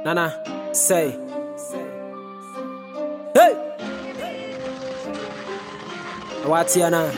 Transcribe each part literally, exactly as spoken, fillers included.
Nana, say. Hey! What's your name?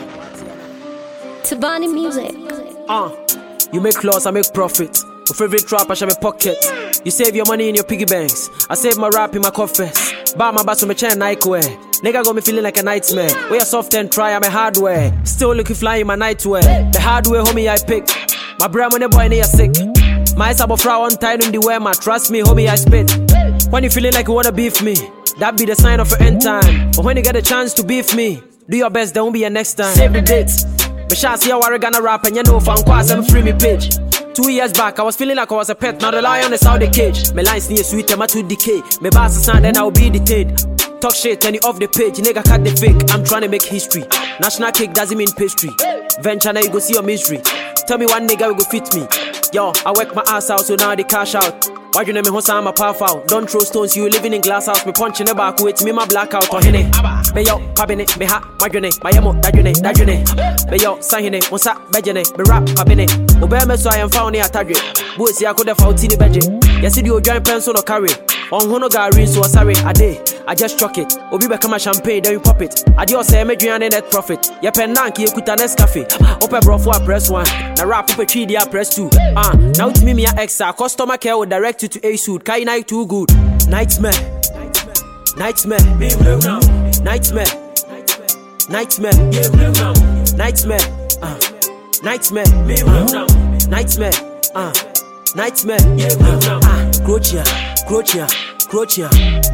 Tabani music. Uh, you make loss, I make profit. Your favorite trap, I share my pocket. You save your money in your piggy banks. I save my rap in my coffers. Buy my bass with my chain Nike wear. Nigga got me feeling like a nightmare. We are soft and try, I'm a hardware. Still looking fly in my nightwear. The hardware, homie, I pick. My brain when the boy near sick. My sabo frown on time in the wear, my trust me, homie, I spit. When you feeling like you wanna beef me, that be the sign of your end time. But when you get a chance to beef me, do your best, there won't be a next time. Save the dates. But shall see how I gonna rap and you know fan quas and free me page. Two years back, I was feeling like I was a pet. Now the lion is out the cage. My lines near sweet and my to decay. My bars are sound then I'll be detained. Talk shit and you off the page. Nigga cut the fake. I'm trying to make history. National cake doesn't mean pastry. Venture now you go see your misery. Tell me one nigga will go fit me. Yo, I work my ass out so now they cash out. Why you name me Hosa, I'm a power out. Don't throw stones, you living in glass house. Me punching the back, wait me my blackout. Or hene, me yo, pabine, me ha, my jone, my yamo, dajune, dajune. Me yo, sahine, monsa, bejene, me rap, pabine. Obey me so I am found near Tadri. Boys, I could have found tini beje. Yes, you join pencil or carry. On Hono Gary, so sorry, a day. I just struck it. Obi become a champagne, then you pop it. I just say, me drink net profit. Ya pen nanki, you put a Nescafe. Open bro for press one. Na rap up a three, dia press two. Ah, uh, now to me, me a extra. Customer care will direct you to A suit. Kai night too good. Nightmare. Nightmare. Nightmare. Nightmare. Nightmare. Nightmare. Uh. Nightmare. Nightmare. Uh. Nightmare. Ah, Croatia. Croatia. Croatia.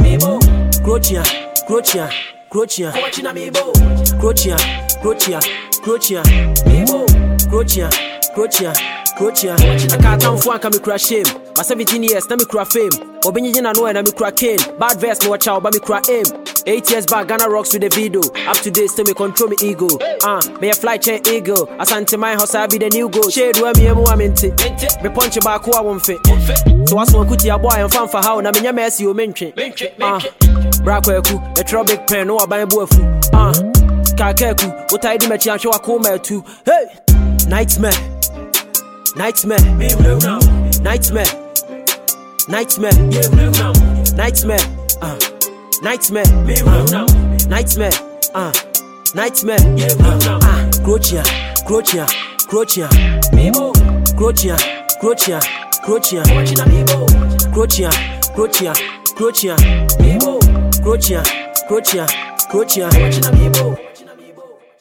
Croatia, Croatia, Croatia, Croatia, Croatia, Croatia, Croatia, Croatia, Croatia. I can't come for me crash shame. For seventeen years, na me cry fame. Obenye na know na me cry cane. Bad verse no watch out, but me cry aim. Eight years back, Ghana rocks with the video. Up to date, still me control me ego. Ah, uh, me a fly chain eagle. Asante my house, I be the new goal. Shade where me emu aminti. Me punch back who I won't fit. So I swan kuti a boy and fan for how na me nya mercy o menche. Ah, brakweku, the trouble big pen no aban boafu. Ah, kakeku, otaidi me chian show akoma tu. Hey, nightmare, nightmare, nightmare, nightmare, nightmare. Ah. Nightmare, uh, nightmare, uh, nightmare, uh, ah, Croatia, Croatia, Croatia, Croatia, Croatia, Croatia, Croatia, Croatia, Croatia, Croatia, Croatia, Croatia.